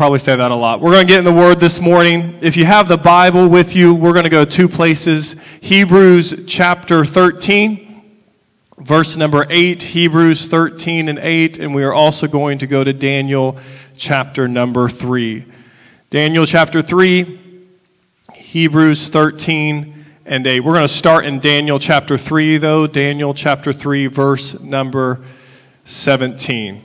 probably say that a lot. We're going to get in the Word this morning. If you have the Bible with you, we're going to go two places. Hebrews chapter 13, verse number 8. Hebrews 13 and 8. And we are also going to go to Daniel chapter number 3. Daniel chapter 3, Hebrews 13 and 8. We're going to start in Daniel chapter 3, though. Daniel chapter 3, verse number 17.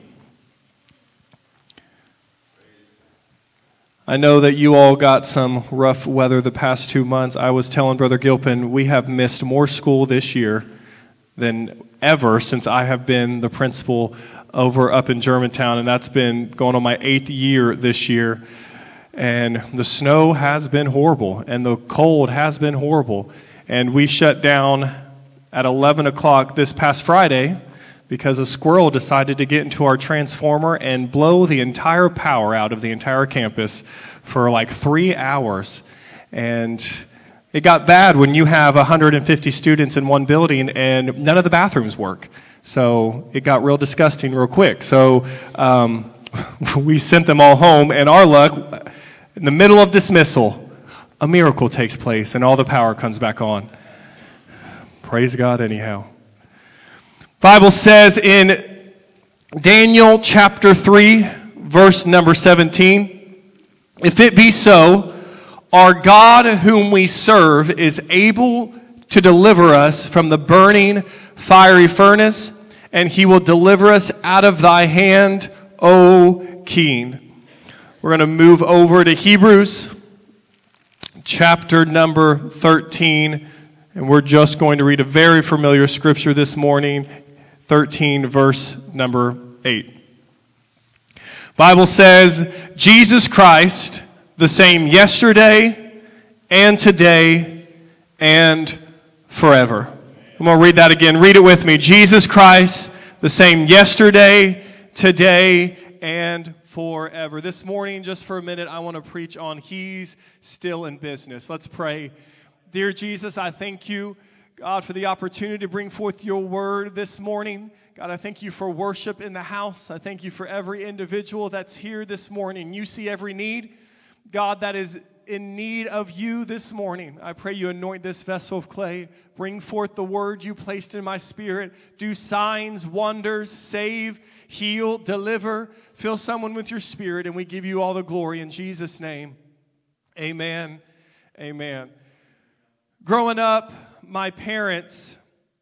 I know that you all got some rough weather the past 2 months. I was telling Brother Gilpin, we have missed more school this year than ever since I have been the principal over up in Germantown, and that's been going on my 8th year this year. And the snow has been horrible, and the cold has been horrible. And we shut down at 11 o'clock this past Friday because a squirrel decided to get into our transformer and blow the entire power out of the entire campus for like 3 hours. And it got bad when you have 150 students in one building and none of the bathrooms work. So it got real disgusting real quick. So we sent them all home, and our luck, in the middle of dismissal, a miracle takes place and all the power comes back on. Praise God anyhow. Bible says in Daniel chapter 3, verse number 17, if it be so, our God whom we serve is able to deliver us from the burning fiery furnace, and he will deliver us out of thy hand, O King. We're going to move over to Hebrews chapter number 13, and we're just going to read a very familiar scripture this morning. 13, verse number 8. Bible says, Jesus Christ, the same yesterday and today and forever. I'm going to read that again. Read it with me. Jesus Christ, the same yesterday, today, and forever. This morning, just for a minute, I want to preach on He's Still in Business. Let's pray. Dear Jesus, I thank you, God, for the opportunity to bring forth your word this morning. God, I thank you for worship in the house. I thank you for every individual that's here this morning. You see every need, God, that is in need of you this morning. I pray you anoint this vessel of clay. Bring forth the word you placed in my spirit. Do signs, wonders, save, heal, deliver. Fill someone with your spirit, and we give you all the glory in Jesus' name. Amen. Amen. Growing up, my parents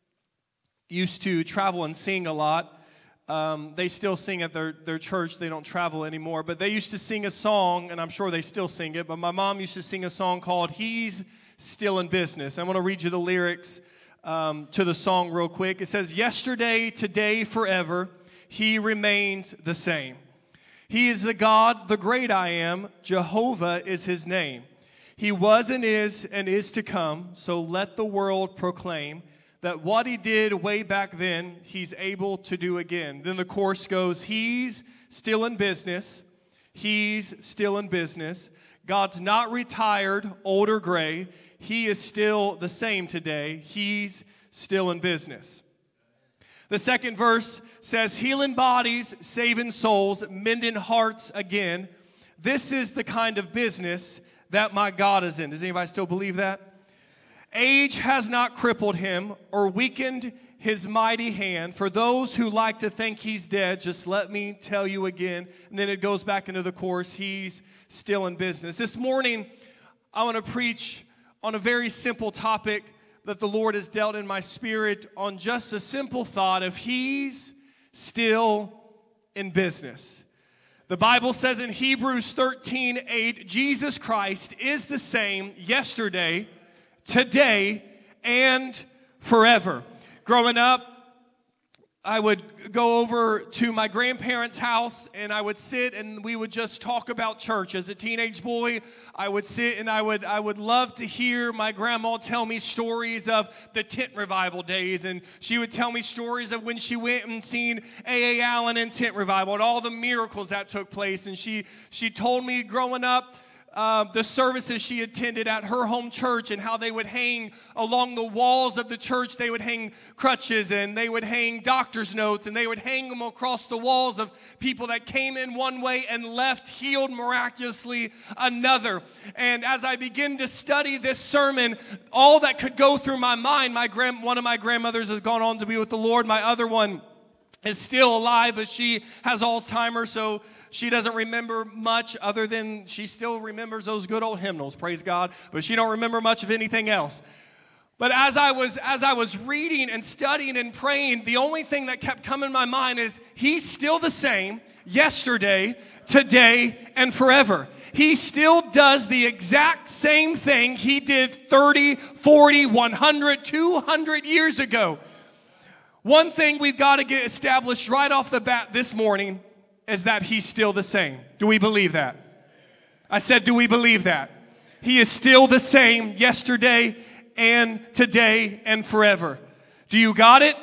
used to travel and sing a lot. They still sing at their church. They don't travel anymore. But they used to sing a song, and I'm sure they still sing it. But my mom used to sing a song called He's Still in Business. I'm going to read you the lyrics to the song real quick. It says, yesterday, today, forever, He remains the same. He is the God, the great I am. Jehovah is His name. He was and is to come, so let the world proclaim that what He did way back then, He's able to do again. Then the chorus goes, He's still in business. He's still in business. God's not retired, old or gray. He is still the same today. He's still in business. The second verse says, healing bodies, saving souls, mending hearts again. This is the kind of business that my God is in. Does anybody still believe that? Age has not crippled Him or weakened His mighty hand. For those who like to think He's dead, just let me tell you again. And then it goes back into the chorus, He's still in business. This morning, I want to preach on a very simple topic that the Lord has dealt in my spirit on just a simple thought of He's still in business. The Bible says in Hebrews 13:8, Jesus Christ is the same yesterday, today, and forever. Growing up, I would go over to my grandparents' house and I would sit and we would just talk about church. As a teenage boy, I would sit and I would love to hear my grandma tell me stories of the tent revival days. And she would tell me stories of when she went and seen A.A. Allen in tent revival and all the miracles that took place. And she told me growing up the services she attended at her home church and how they would hang along the walls of the church. They would hang crutches and they would hang doctor's notes and they would hang them across the walls of people that came in one way and left healed miraculously another. And as I begin to study this sermon, all that could go through my mind, one of my grandmothers has gone on to be with the Lord. My other one is still alive, but she has Alzheimer's, so she doesn't remember much other than she still remembers those good old hymnals, praise God, but she don't remember much of anything else. But as I was reading and studying and praying, the only thing that kept coming to my mind is He's still the same yesterday, today, and forever. He still does the exact same thing He did 30, 40, 100, 200 years ago. One thing we've got to get established right off the bat this morning is that He's still the same. Do we believe that? I said, do we believe that? He is still the same yesterday and today and forever. Do you got it?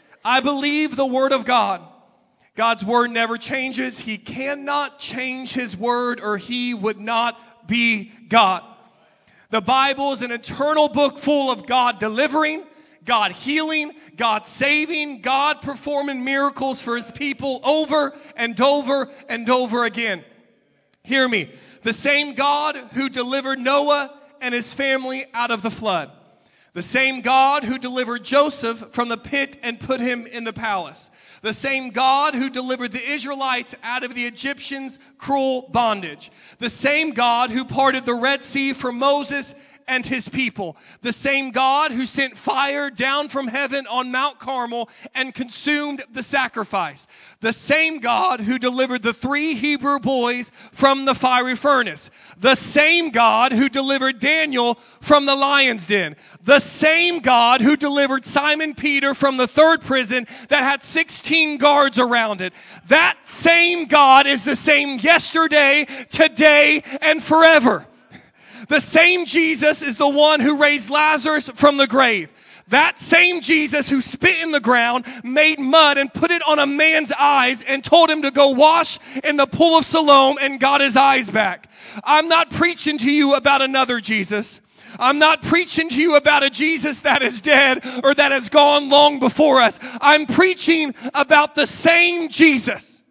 I believe the Word of God. God's Word never changes. He cannot change His Word or He would not be God. The Bible is an eternal book full of God delivering, God healing, God saving, God performing miracles for His people over and over and over again. Hear me. The same God who delivered Noah and his family out of the flood. The same God who delivered Joseph from the pit and put him in the palace. The same God who delivered the Israelites out of the Egyptians' cruel bondage. The same God who parted the Red Sea for Moses and his people. The same God who sent fire down from heaven on Mount Carmel and consumed the sacrifice. The same God who delivered the 3 Hebrew boys from the fiery furnace. The same God who delivered Daniel from the lion's den. The same God who delivered Simon Peter from the 3rd prison that had 16 guards around it. That same God is the same yesterday, today, and forever. The same Jesus is the one who raised Lazarus from the grave. That same Jesus who spit in the ground, made mud and put it on a man's eyes and told him to go wash in the pool of Siloam and got his eyes back. I'm not preaching to you about another Jesus. I'm not preaching to you about a Jesus that is dead or that has gone long before us. I'm preaching about the same Jesus.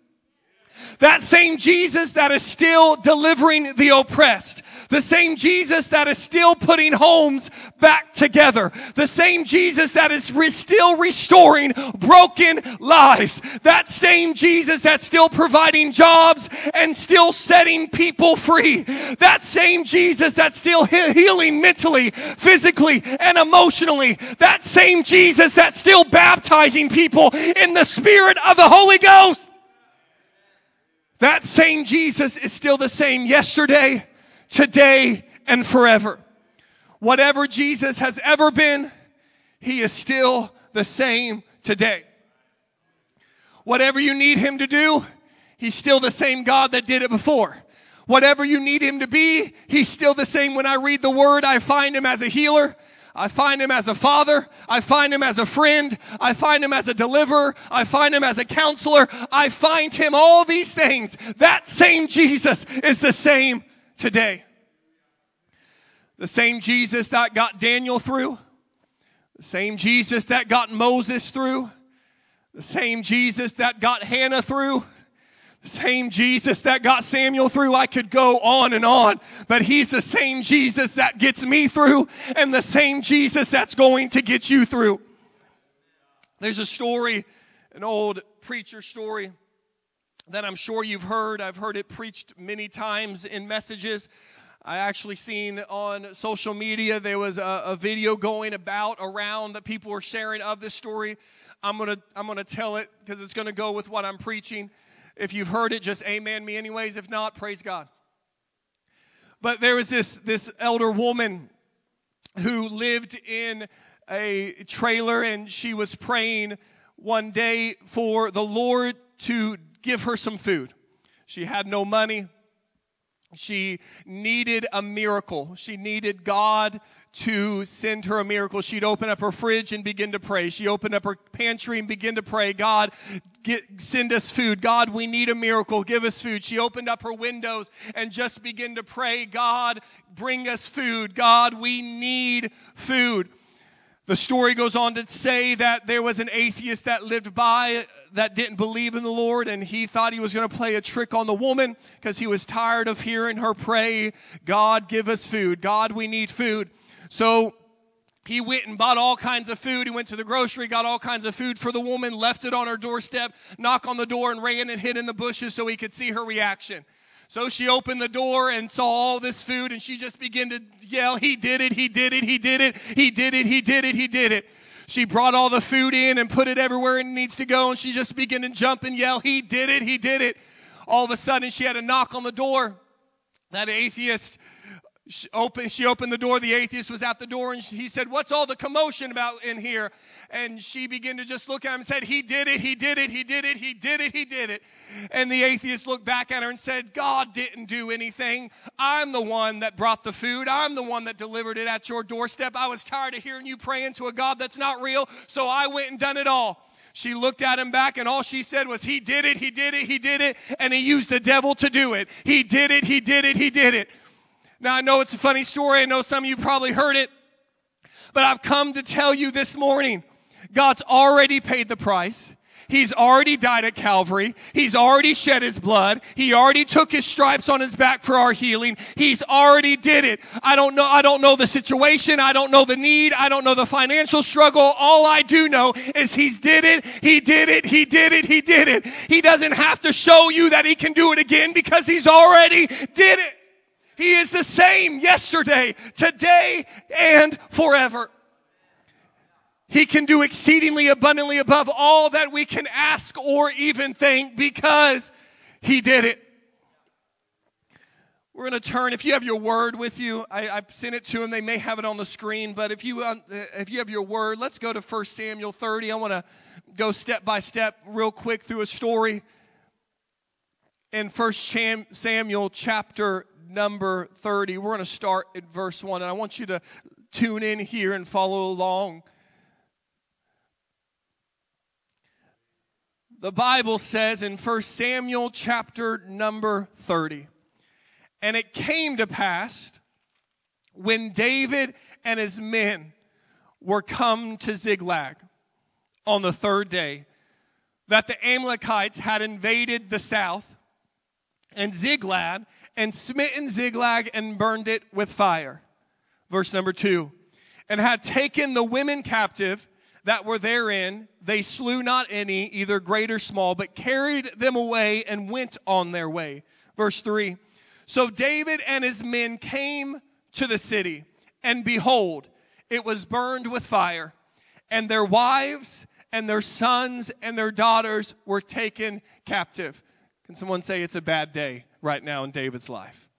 That same Jesus that is still delivering the oppressed. The same Jesus that is still putting homes back together. The same Jesus that is still restoring broken lives. That same Jesus that's still providing jobs and still setting people free. That same Jesus that's still healing mentally, physically, and emotionally. That same Jesus that's still baptizing people in the Spirit of the Holy Ghost. That same Jesus is still the same yesterday, today, and forever. Whatever Jesus has ever been, He is still the same today. Whatever you need Him to do, He's still the same God that did it before. Whatever you need Him to be, He's still the same. When I read the Word, I find Him as a healer. I find Him as a father. I find Him as a friend. I find Him as a deliverer. I find Him as a counselor. I find Him all these things. That same Jesus is the same today. The same Jesus that got Daniel through. The same Jesus that got Moses through. The same Jesus that got Hannah through. The same Jesus that got Samuel through. I could go on, but He's the same Jesus that gets me through and the same Jesus that's going to get you through. There's a story, an old preacher story that I'm sure you've heard. I've heard it preached many times in messages. I actually seen on social media, there was a video going around that people were sharing of this story. I'm gonna tell it because it's gonna go with what I'm preaching. If you've heard it, just amen me anyways. If not, praise God. But there was this elder woman who lived in a trailer, and she was praying one day for the Lord to give her some food. She had no money. She needed a miracle. She needed God to send her a miracle. She'd open up her fridge and begin to pray. She opened up her pantry and begin to pray. God, send us food. God, we need a miracle. Give us food. She opened up her windows and just began to pray. God, bring us food. God, we need food. The story goes on to say that there was an atheist that lived by that didn't believe in the Lord, and he thought he was going to play a trick on the woman because he was tired of hearing her pray, God, give us food. God, we need food. So he went and bought all kinds of food. He went to the grocery, got all kinds of food for the woman, left it on her doorstep, knocked on the door, and ran and hid in the bushes so he could see her reaction. So she opened the door and saw all this food, and she just began to yell, he did it, he did it, he did it, he did it, he did it, he did it. She brought all the food in and put it everywhere it needs to go, and she just began to jump and yell, he did it, he did it. All of a sudden, she had a knock on the door. That atheist, she opened the door. The atheist was at the door, and he said, what's all the commotion about in here? And she began to just look at him and said, he did it, he did it, he did it, he did it, he did it. And the atheist looked back at her and said, God didn't do anything. I'm the one that brought the food. I'm the one that delivered it at your doorstep. I was tired of hearing you praying to a God that's not real, so I went and done it all. She looked at him back, and all she said was, he did it, he did it, he did it, and he used the devil to do it. He did it, he did it, he did it. Now, I know it's a funny story. I know some of you probably heard it, but I've come to tell you this morning, God's already paid the price. He's already died at Calvary. He's already shed his blood. He already took his stripes on his back for our healing. He's already did it. I don't know the situation. I don't know the need. I don't know the financial struggle. All I do know is he's did it. He did it. He did it. He did it. He doesn't have to show you that he can do it again because he's already did it. He is the same yesterday, today, and forever. He can do exceedingly abundantly above all that we can ask or even think because he did it. We're going to turn, if you have your word with you, I sent it to them. They may have it on the screen, but if you have your word, let's go to 1 Samuel 30. I want to go step by step real quick through a story in 1 Samuel chapter number 30. We're going to start at verse 1, and I want you to tune in here and follow along. The Bible says in 1 Samuel chapter number 30, and it came to pass when David and his men were come to Ziklag on the third day, that the Amalekites had invaded the south and Ziklag, and smitten Ziklag and burned it with fire. Verse number 2, and had taken the women captive that were therein. They slew not any, either great or small, but carried them away and went on their way. Verse 3, so David and his men came to the city, and behold, it was burned with fire, and their wives and their sons and their daughters were taken captive. Can someone say it's a bad day right now in David's life?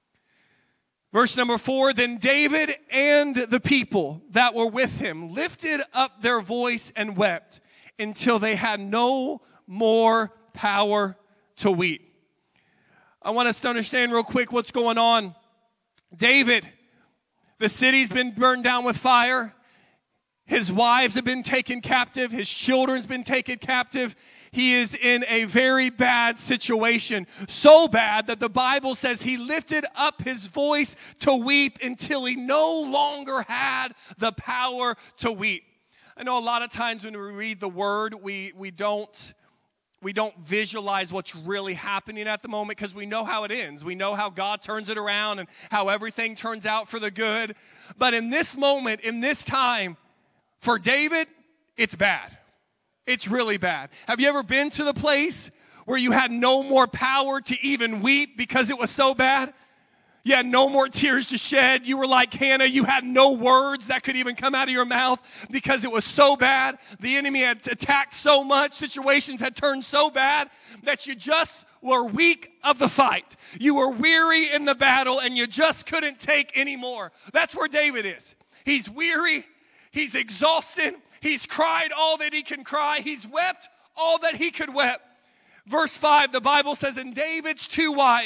Verse number 4, then David and the people that were with him lifted up their voice and wept until they had no more power to weep. I want us to understand real quick what's going on. David, the city's been burned down with fire. His wives have been taken captive. His children's been taken captive. He is in a very bad situation. So bad that the Bible says he lifted up his voice to weep until he no longer had the power to weep. I know a lot of times when we read the word, we don't visualize what's really happening at the moment because we know how it ends. We know how God turns it around and how everything turns out for the good. But in this moment, in this time, for David, it's bad. It's really bad. Have you ever been to the place where you had no more power to even weep because it was so bad? You had no more tears to shed. You were like Hannah. You had no words that could even come out of your mouth because it was so bad. The enemy had attacked so much. Situations had turned so bad that you just were weak of the fight. You were weary in the battle and you just couldn't take any more. That's where David is. He's weary. He's exhausted. He's cried all that he can cry. He's wept all that he could weep. Verse 5, the Bible says, and David's two wives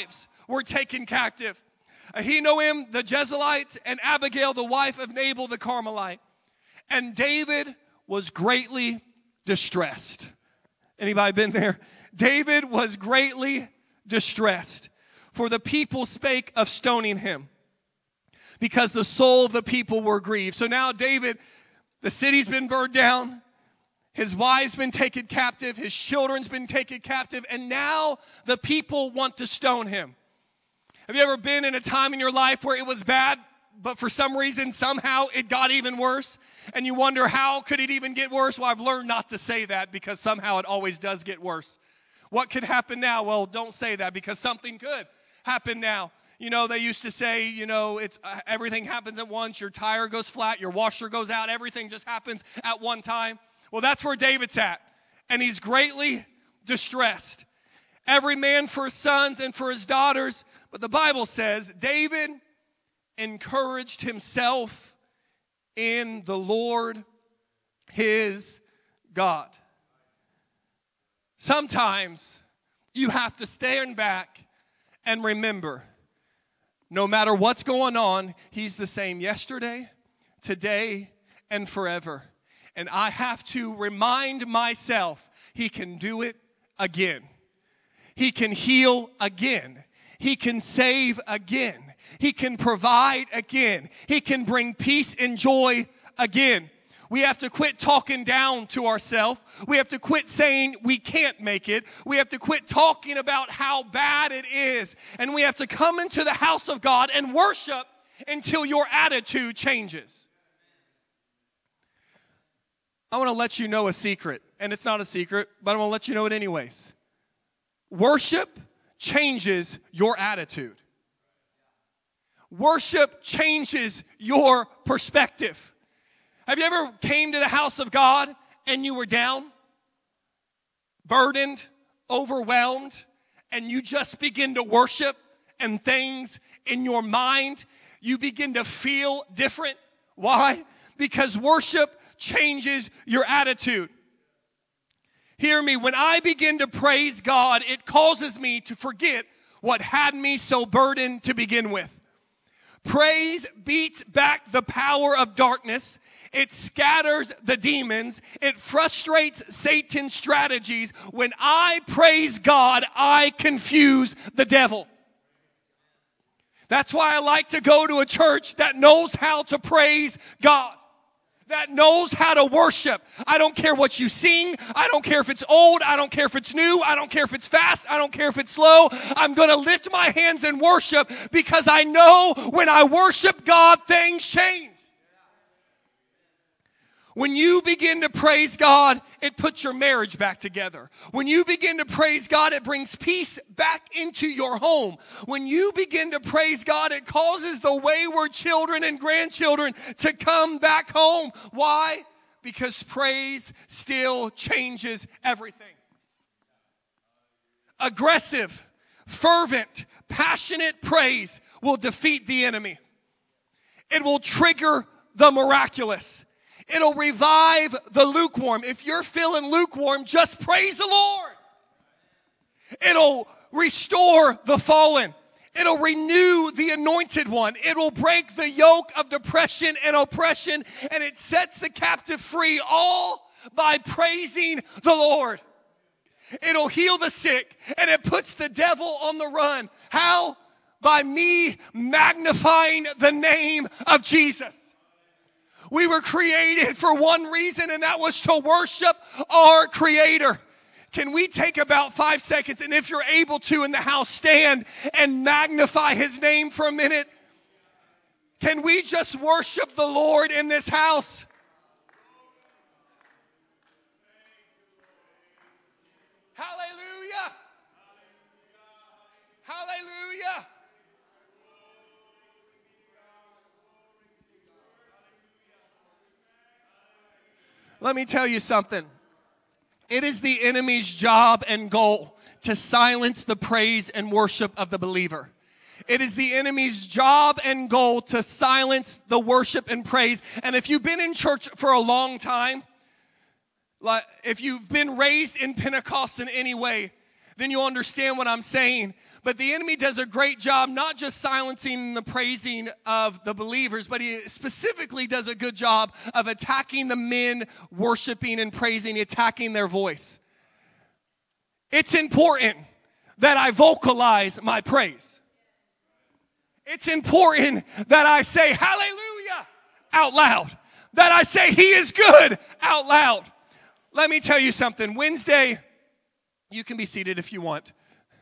were taken captive. Ahinoam the Jezreelite and Abigail the wife of Nabal the Carmelite. And David was greatly distressed. Anybody been there? David was greatly distressed, for the people spake of stoning him, because the soul of the people were grieved. So now David, the city's been burned down, his wife's been taken captive, his children's been taken captive, and now the people want to stone him. Have you ever been in a time in your life where it was bad, but for some reason, somehow it got even worse? And you wonder, how could it even get worse? Well, I've learned not to say that, because somehow it always does get worse. What could happen now? Well, don't say that, because something could happen now. You know, they used to say, it's everything happens at once. Your tire goes flat, your washer goes out, everything just happens at one time. Well, that's where David's at, and he's greatly distressed. Every man for his sons and for his daughters. But the Bible says David encouraged himself in the Lord his God. Sometimes you have to stand back and remember, no matter what's going on, he's the same yesterday, today, and forever. And I have to remind myself he can do it again. He can heal again. He can save again. He can provide again. He can bring peace and joy again. We have to quit talking down to ourselves. We have to quit saying we can't make it. We have to quit talking about how bad it is. And we have to come into the house of God and worship until your attitude changes. I want to let you know a secret. And it's not a secret, but I want to let you know it anyways. Worship changes your attitude. Worship changes your perspective. Have you ever came to the house of God and you were down, burdened, overwhelmed, and you just begin to worship, and things in your mind, you begin to feel different? Why? Because worship changes your attitude. Hear me, when I begin to praise God, it causes me to forget what had me so burdened to begin with. Praise beats back the power of darkness. It scatters the demons. It frustrates Satan's strategies. When I praise God, I confuse the devil. That's why I like to go to a church that knows how to praise God, that knows how to worship. I don't care what you sing. I don't care if it's old. I don't care if it's new. I don't care if it's fast. I don't care if it's slow. I'm going to lift my hands and worship, because I know when I worship God, things change. When you begin to praise God, it puts your marriage back together. When you begin to praise God, it brings peace back into your home. When you begin to praise God, it causes the wayward children and grandchildren to come back home. Why? Because praise still changes everything. Aggressive, fervent, passionate praise will defeat the enemy. It will trigger the miraculous. It'll revive the lukewarm. If you're feeling lukewarm, just praise the Lord. It'll restore the fallen. It'll renew the anointed one. It will break the yoke of depression and oppression, and it sets the captive free, all by praising the Lord. It'll heal the sick, and it puts the devil on the run. How? By me magnifying the name of Jesus. We were created for one reason, and that was to worship our Creator. Can we take about 5 seconds, and if you're able to in the house, stand and magnify His name for a minute? Can we just worship the Lord in this house? Hallelujah! Hallelujah! Let me tell you something. It is the enemy's job and goal to silence the praise and worship of the believer. It is the enemy's job and goal to silence the worship and praise. And if you've been in church for a long time, like if you've been raised in Pentecost in any way, then you'll understand what I'm saying. But the enemy does a great job not just silencing the praising of the believers, but he specifically does a good job of attacking the men worshiping and praising, attacking their voice. It's important that I vocalize my praise. It's important that I say hallelujah out loud, that I say he is good out loud. Let me tell you something. Wednesday, you can be seated if you want.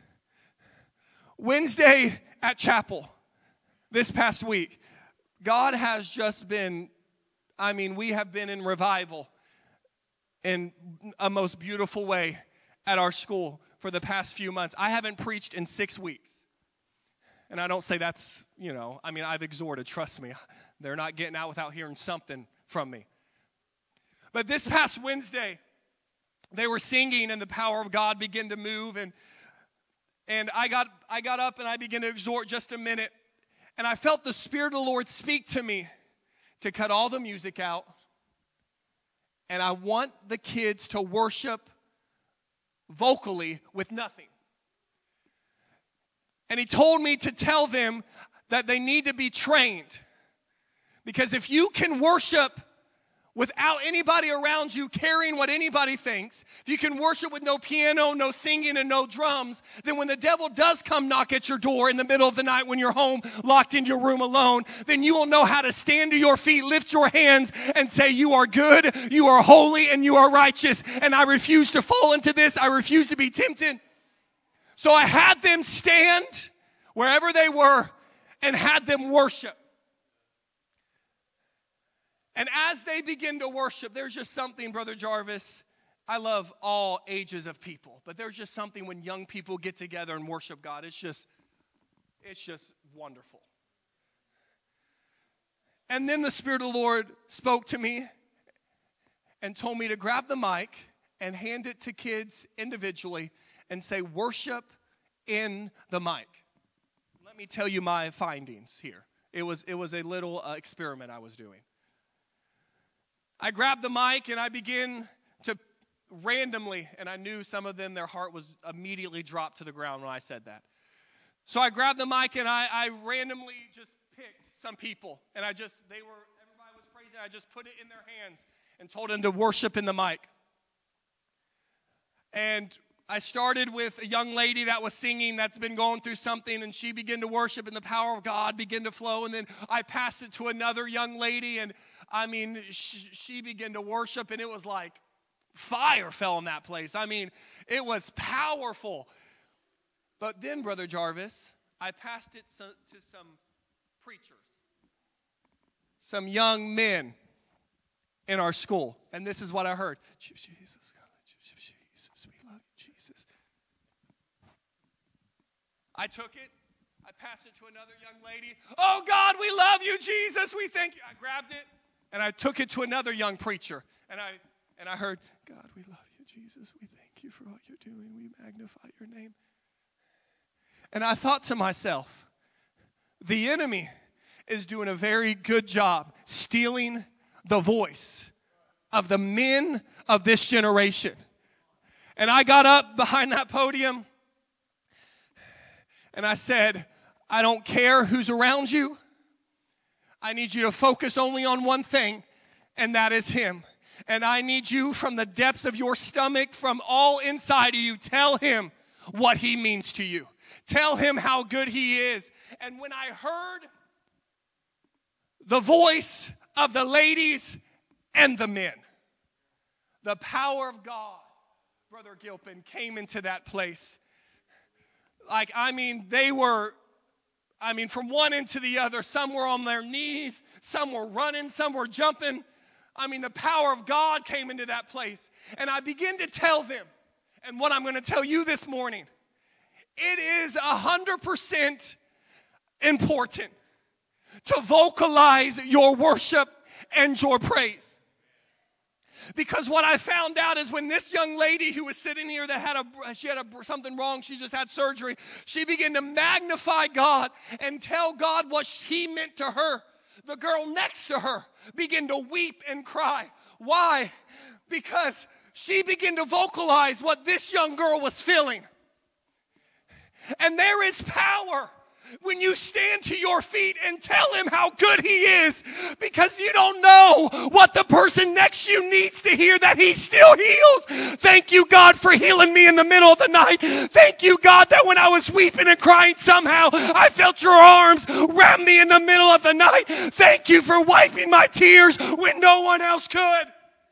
Wednesday at chapel, this past week, God has just been, we have been in revival in a most beautiful way at our school for the past few months. I haven't preached in 6 weeks. And I don't say that's, I've exhorted, trust me. They're not getting out without hearing something from me. But this past Wednesday, they were singing and the power of God began to move. And I got up and I began to exhort just a minute. And I felt the Spirit of the Lord speak to me to cut all the music out. And I want the kids to worship vocally with nothing. And he told me to tell them that they need to be trained. Because if you can worship without anybody around you caring what anybody thinks, if you can worship with no piano, no singing, and no drums, then when the devil does come knock at your door in the middle of the night when you're home, locked in your room alone, then you will know how to stand to your feet, lift your hands, and say, you are good, you are holy, and you are righteous. And I refuse to fall into this. I refuse to be tempted. So I had them stand wherever they were and had them worship. And as they begin to worship, there's just something, Brother Jarvis, I love all ages of people, but there's just something when young people get together and worship God. It's just wonderful. And then the Spirit of the Lord spoke to me and told me to grab the mic and hand it to kids individually and say, worship in the mic. Let me tell you my findings here. It was a little experiment I was doing. I grabbed the mic and I began to randomly, and I knew some of them, their heart was immediately dropped to the ground when I said that. So I grabbed the mic and I randomly just picked some people. And everybody was praising. I just put it in their hands and told them to worship in the mic. And I started with a young lady that was singing that's been going through something, and she began to worship, and the power of God began to flow. And then I passed it to another young lady, and she began to worship, and it was like fire fell in that place. It was powerful. But then, Brother Jarvis, I passed it to some preachers, some young men in our school, and this is what I heard. Jesus, we love you, Jesus. I took it. I passed it to another young lady. Oh, God, we love you, Jesus. We thank you. I grabbed it, and I took it to another young preacher. And I heard, God, we love you, Jesus. We thank you for what you're doing. We magnify your name. And I thought to myself, the enemy is doing a very good job stealing the voice of the men of this generation. And I got up behind that podium and I said, I don't care who's around you. I need you to focus only on one thing, and that is him. And I need you from the depths of your stomach, from all inside of you, tell him what he means to you. Tell him how good he is. And when I heard the voice of the ladies and the men, the power of God, Brother Gilpin, came into that place. They were, from one end to the other. Some were on their knees. Some were running. Some were jumping. The power of God came into that place. And I began to tell them, and what I'm going to tell you this morning, it is 100% important to vocalize your worship and your praise. Because what I found out is when this young lady who was sitting here that had something wrong, she just had surgery, she began to magnify God and tell God what he meant to her. The girl next to her began to weep and cry. Why? Because she began to vocalize what this young girl was feeling. And there is power when you stand to your feet and tell him how good he is, because you don't know what the person next to you needs to hear, that he still heals. Thank you, God, for healing me in the middle of the night. Thank you, God, that when I was weeping and crying, somehow I felt your arms wrap me in the middle of the night. Thank you for wiping my tears when no one else could.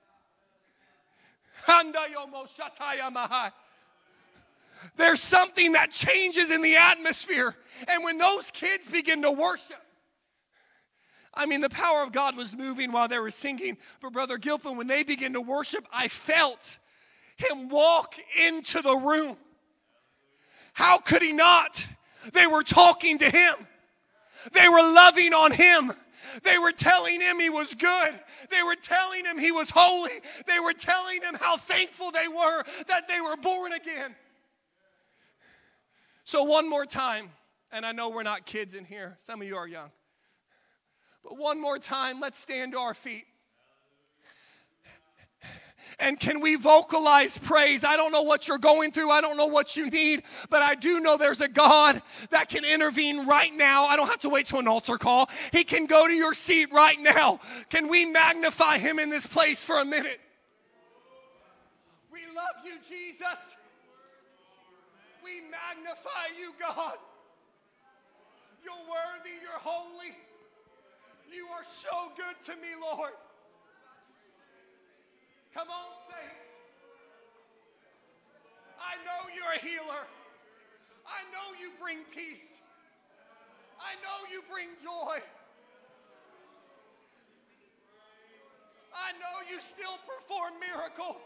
There's something that changes in the atmosphere. And when those kids begin to worship, the power of God was moving while they were singing. But Brother Gilpin, when they began to worship, I felt him walk into the room. How could he not? They were talking to him. They were loving on him. They were telling him he was good. They were telling him he was holy. They were telling him how thankful they were that they were born again. So one more time, and I know we're not kids in here. Some of you are young. But one more time, let's stand to our feet. And can we vocalize praise? I don't know what you're going through. I don't know what you need. But I do know there's a God that can intervene right now. I don't have to wait till an altar call. He can go to your seat right now. Can we magnify him in this place for a minute? We love you, Jesus. We magnify you, God. You're worthy. You're holy. You are so good to me, Lord. Come on, saints. I know you're a healer. I know you bring peace. I know you bring joy. I know you still perform miracles.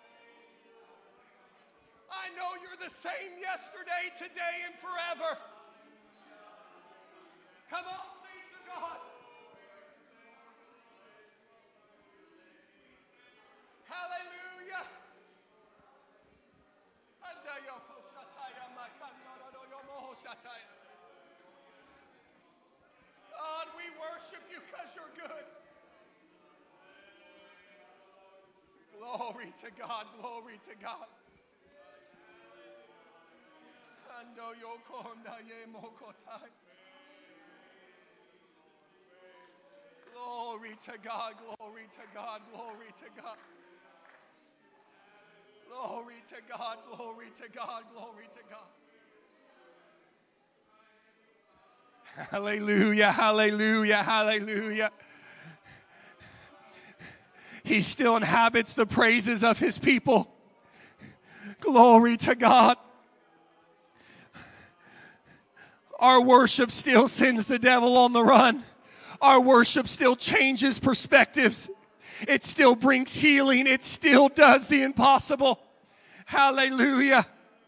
I know you're the same yesterday, today, and forever. Come on, saints of God. Hallelujah. God, we worship you because you're good. Glory to God, glory to God. Glory to God, glory to God, glory to God. Glory to God, glory to God, glory to God. Hallelujah, hallelujah, hallelujah. He still inhabits the praises of his people. Glory to God. Our worship still sends the devil on the run. Our worship still changes perspectives. It still brings healing. It still does the impossible. Hallelujah.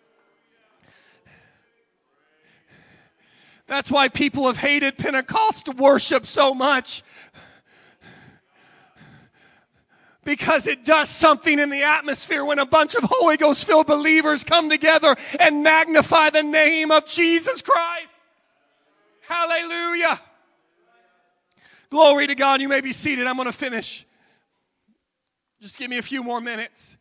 That's why people have hated Pentecost worship so much. Because it does something in the atmosphere when a bunch of Holy Ghost filled believers come together and magnify the name of Jesus Christ. Hallelujah. Glory to God. You may be seated. I'm going to finish. Just give me a few more minutes.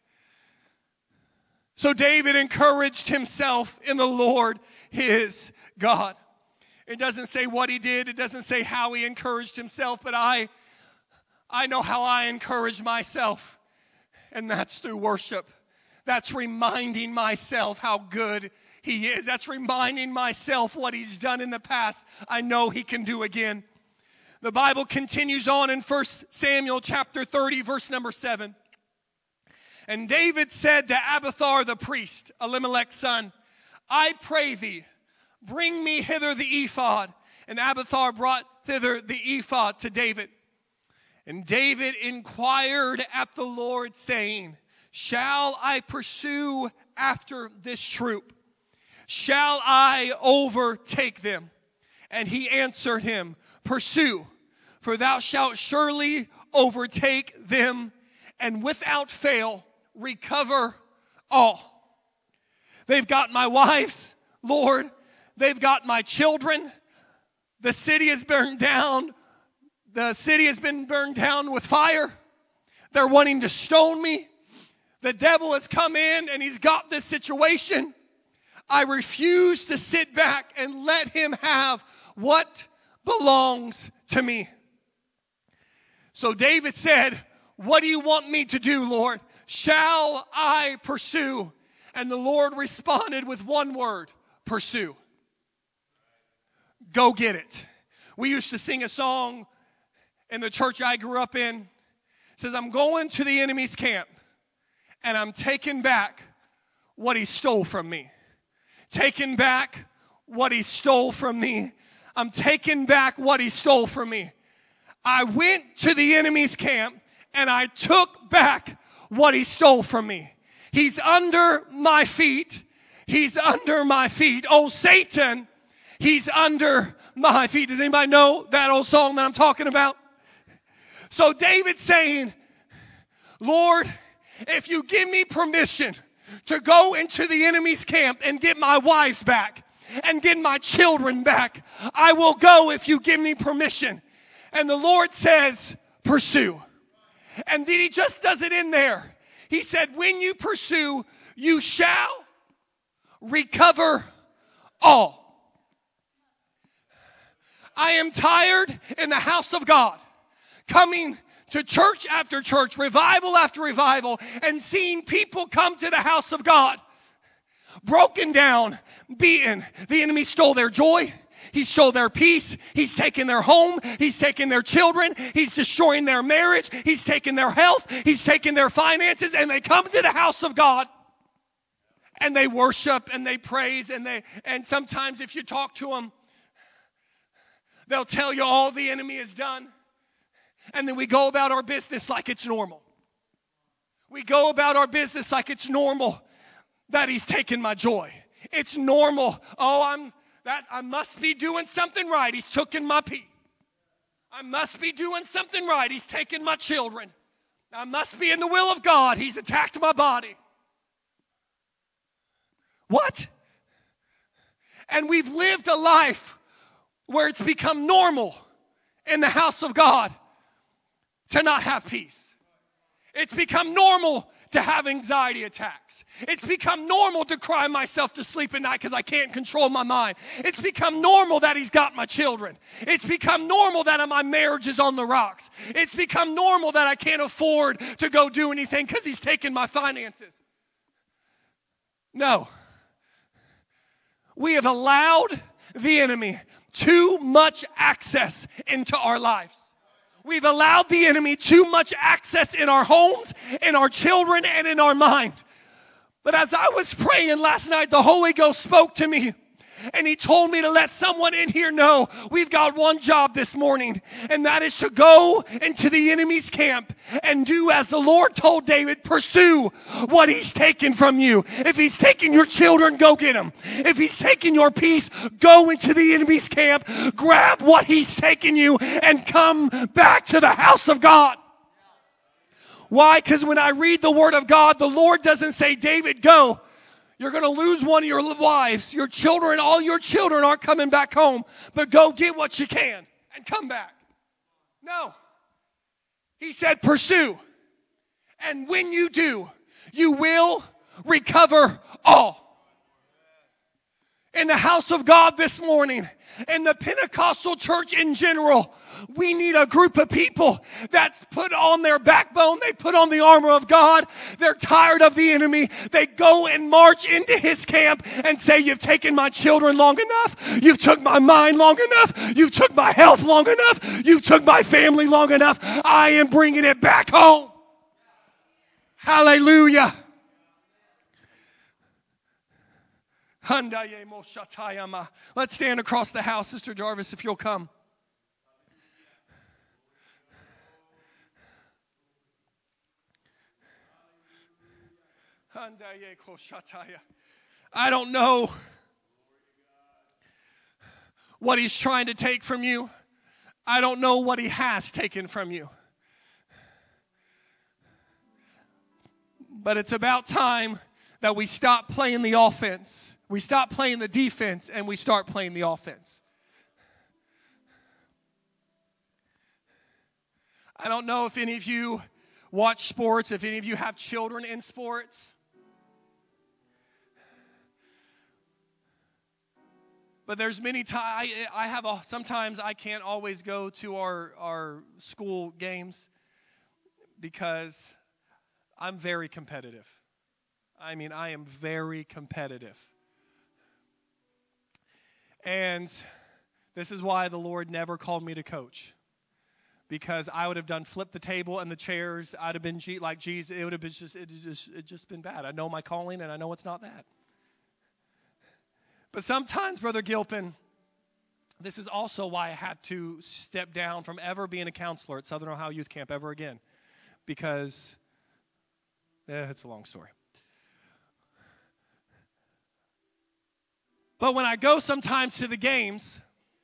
So David encouraged himself in the Lord his God. It doesn't say what he did. It doesn't say how he encouraged himself. But I know how I encourage myself. And that's through worship. That's reminding myself how good he is. That's reminding myself what he's done in the past. I know he can do again. The Bible continues on in 1 Samuel chapter 30, verse number 7. And David said to Abiathar the priest, Elimelech's son, I pray thee, bring me hither the ephod. And Abiathar brought thither the ephod to David. And David inquired at the Lord, saying, shall I pursue after this troop? Shall I overtake them? And he answered him, pursue, for thou shalt surely overtake them, and without fail recover all. They've got my wives, Lord. They've got my children. The city is burned down. The city has been burned down with fire. They're wanting to stone me. The devil has come in and he's got this situation. I refuse to sit back and let him have what belongs to me. So David said, what do you want me to do, Lord? Shall I pursue? And the Lord responded with one word, pursue. Go get it. We used to sing a song in the church I grew up in. It says, I'm going to the enemy's camp and I'm taking back what he stole from me. Taking back what he stole from me. I'm taking back what he stole from me. I went to the enemy's camp and I took back what he stole from me. He's under my feet. He's under my feet. Oh, Satan, he's under my feet. Does anybody know that old song that I'm talking about? So David's saying, Lord, if you give me permission to go into the enemy's camp and get my wives back and get my children back, I will go if you give me permission. And the Lord says, pursue. And then he just does it in there. He said, when you pursue, you shall recover all. I am tired in the house of God, coming to church after church, revival after revival, and seeing people come to the house of God broken down, beaten. The enemy stole their joy. He stole their peace. He's taken their home. He's taken their children. He's destroying their marriage. He's taken their health. He's taken their finances. And they come to the house of God and they worship and they praise and sometimes if you talk to them, they'll tell you all the enemy has done. And then we go about our business like it's normal. We go about our business like it's normal that he's taken my joy. It's normal. Oh, I must be doing something right. He's taken my peace. I must be doing something right. He's taken my children. I must be in the will of God. He's attacked my body. What? And we've lived a life where it's become normal in the house of God to not have peace. It's become normal to have anxiety attacks. It's become normal to cry myself to sleep at night because I can't control my mind. It's become normal that he's got my children. It's become normal that my marriage is on the rocks. It's become normal that I can't afford to go do anything because he's taken my finances. No. We have allowed the enemy too much access into our lives. We've allowed the enemy too much access in our homes, in our children, and in our mind. But as I was praying last night, the Holy Ghost spoke to me. And he told me to let someone in here know we've got one job this morning. And that is to go into the enemy's camp and do as the Lord told David, pursue what he's taken from you. If he's taken your children, go get them. If he's taken your peace, go into the enemy's camp, grab what he's taken you and come back to the house of God. Why? Because when I read the word of God, the Lord doesn't say, David, go. You're going to lose one of your wives. Your children, all your children aren't coming back home. But go get what you can and come back. No. He said, pursue. And when you do, you will recover all. In the house of God this morning, in the Pentecostal church in general, we need a group of people that's put on their backbone. They put on the armor of God. They're tired of the enemy. They go and march into his camp and say, you've taken my children long enough. You've took my mind long enough. You've took my health long enough. You've took my family long enough. I am bringing it back home. Hallelujah. Let's stand across the house. Sister Jarvis, if you'll come. I don't know what he's trying to take from you. I don't know what he has taken from you. But it's about time that we stop playing the offense. We stop playing the defense and we start playing the offense. I don't know if any of you watch sports, if any of you have children in sports. But there's many times, sometimes I can't always go to our school games because I'm very competitive. I mean, I am very competitive. And this is why the Lord never called me to coach. Because I would have done flip the table and the chairs. I'd have been like Jesus. It would have been just been bad. I know my calling, and I know it's not that. But sometimes, Brother Gilpin, this is also why I had to step down from ever being a counselor at Southern Ohio Youth Camp ever again. Because, it's a long story. But when I go sometimes to the games,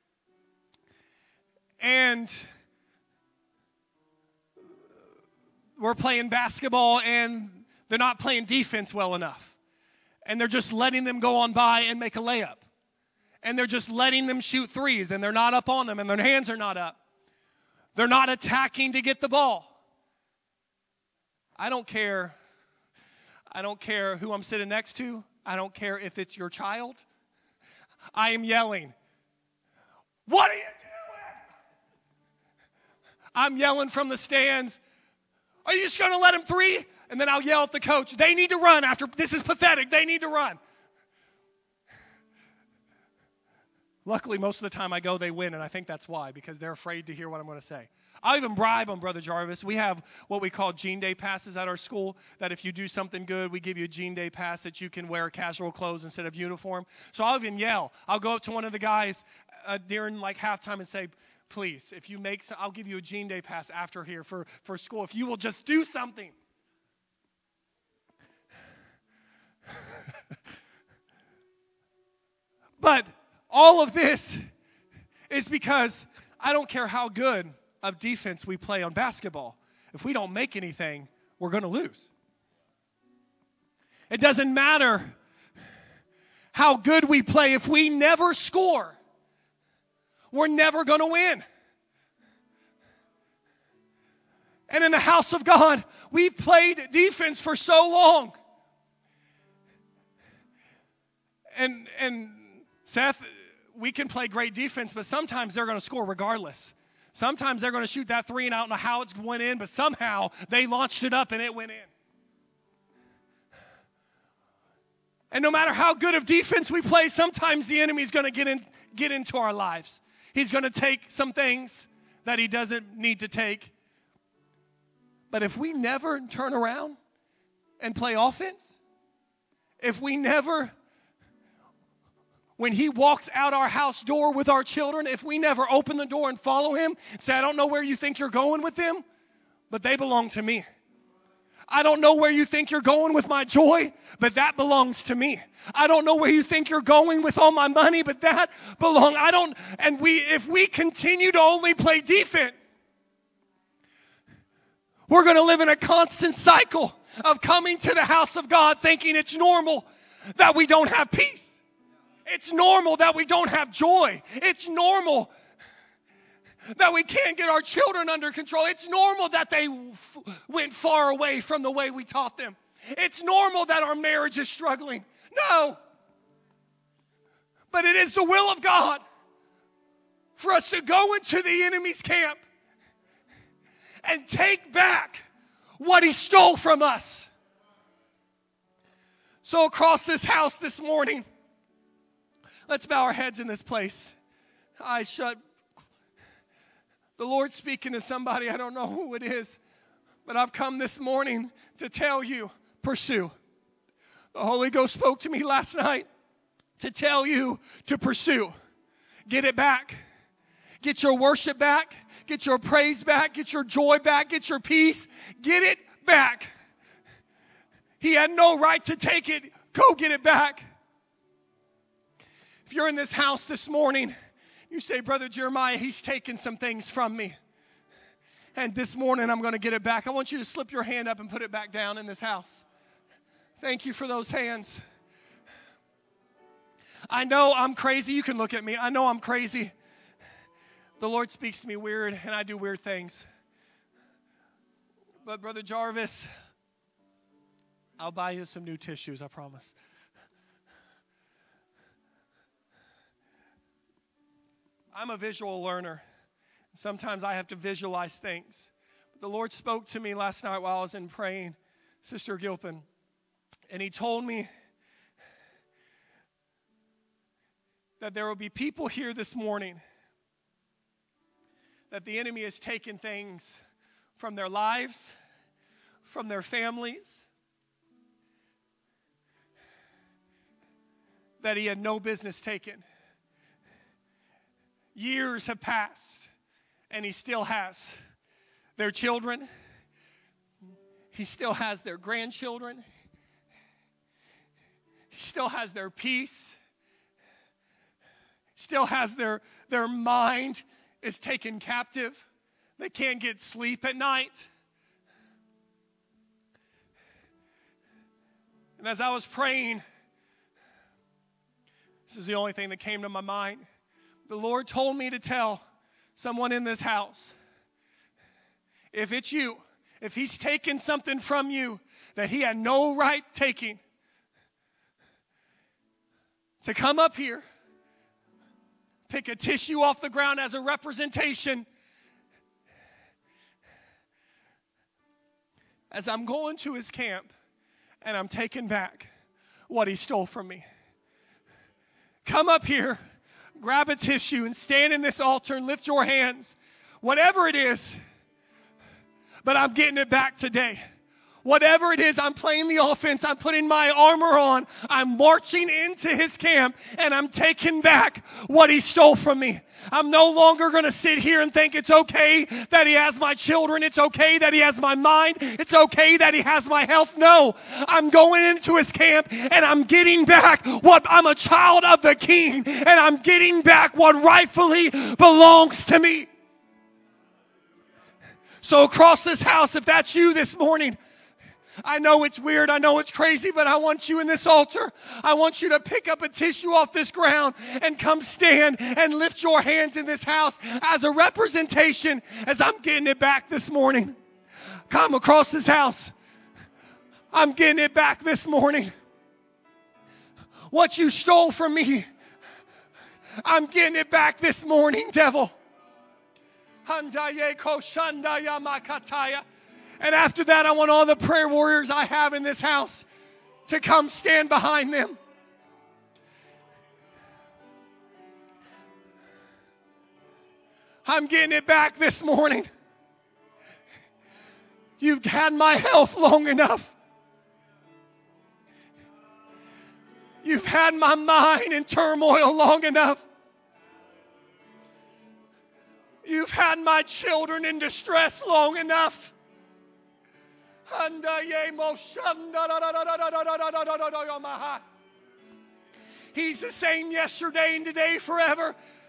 and we're playing basketball, and they're not playing defense well enough. And they're just letting them go on by and make a layup. And they're just letting them shoot threes, and they're not up on them, and their hands are not up. They're not attacking to get the ball. I don't care who I'm sitting next to. I don't care if it's your child. I am yelling, "What are you doing?" I'm yelling from the stands, "Are you just going to let him three?" And then I'll yell at the coach, "They need to run after, this is pathetic, they need to run." Luckily, most of the time I go, they win, and I think that's why, because they're afraid to hear what I'm going to say. I'll even bribe them, Brother Jarvis. We have what we call Gene Day passes at our school, that if you do something good, we give you a Gene Day pass that you can wear casual clothes instead of uniform. So I'll even yell. I'll go up to one of the guys during like halftime and say, "Please, if you make, I'll give you a Gene Day pass after here for school, if you will just do something." But all of this is because I don't care how good of defense we play on basketball. If we don't make anything, we're going to lose. It doesn't matter how good we play. If we never score, we're never going to win. And in the house of God, we've played defense for so long. And Seth, we can play great defense, but sometimes they're going to score regardless. Sometimes they're going to shoot that three, and I don't know how it's went in, but somehow they launched it up and it went in. And no matter how good of defense we play, sometimes the enemy's going to get into our lives. He's going to take some things that he doesn't need to take. But if we never turn around and play offense, if we never, when he walks out our house door with our children, if we never open the door and follow him, say, "I don't know where you think you're going with them, but they belong to me. I don't know where you think you're going with my joy, but that belongs to me. I don't know where you think you're going with all my money, but that belongs." If we continue to only play defense, we're going to live in a constant cycle of coming to the house of God thinking it's normal that we don't have peace. It's normal that we don't have joy. It's normal that we can't get our children under control. It's normal that they went far away from the way we taught them. It's normal that our marriage is struggling. No. But it is the will of God for us to go into the enemy's camp and take back what he stole from us. So across this house this morning, let's bow our heads in this place. Eyes shut. The Lord's speaking to somebody. I don't know who it is, but I've come this morning to tell you, pursue. The Holy Ghost spoke to me last night to tell you to pursue. Get it back. Get your worship back. Get your praise back. Get your joy back. Get your peace. Get it back. He had no right to take it. Go get it back. If you're in this house this morning, you say, "Brother Jeremiah, he's taken some things from me, and this morning I'm going to get it back." I want you to slip your hand up and put it back down in this house. Thank you for those hands. I know I'm crazy. You can look at me. I know I'm crazy. The Lord speaks to me weird, and I do weird things. But Brother Jarvis, I'll buy you some new tissues, I promise. I'm a visual learner. Sometimes I have to visualize things. But the Lord spoke to me last night while I was in praying, Sister Gilpin, and He told me that there will be people here this morning that the enemy has taken things from their lives, from their families, that he had no business taking. Years have passed, and he still has their children. He still has their grandchildren. He still has their peace. Still has their mind is taken captive. They can't get sleep at night. And as I was praying, this is the only thing that came to my mind. The Lord told me to tell someone in this house, if it's you, if he's taken something from you that he had no right taking, to come up here, pick a tissue off the ground as a representation. As I'm going to his camp and I'm taking back what he stole from me. Come up here, grab a tissue and stand in this altar and lift your hands. Whatever it is, but I'm getting it back today. Whatever it is, I'm playing the offense. I'm putting my armor on. I'm marching into his camp, and I'm taking back what he stole from me. I'm no longer going to sit here and think it's okay that he has my children. It's okay that he has my mind. It's okay that he has my health. No, I'm going into his camp, and I'm getting back what I'm a child of the King, and I'm getting back what rightfully belongs to me. So across this house, if that's you this morning, I know it's weird, I know it's crazy, but I want you in this altar. I want you to pick up a tissue off this ground and come stand and lift your hands in this house as a representation as I'm getting it back this morning. Come across this house. I'm getting it back this morning. What you stole from me, I'm getting it back this morning, devil. And after that, I want all the prayer warriors I have in this house to come stand behind them. I'm getting it back this morning. You've had my health long enough. You've had my mind in turmoil long enough. You've had my children in distress long enough. He's the same yesterday and today forever.